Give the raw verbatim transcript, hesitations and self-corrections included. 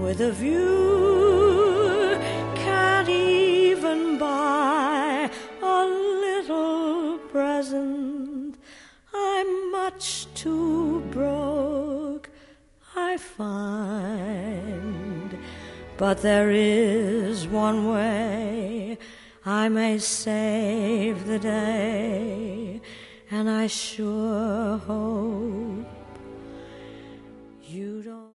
with a view, can't even buy a little present. I'm much too broke, I find, but there is one way I may save the day, and I sure hope you don't.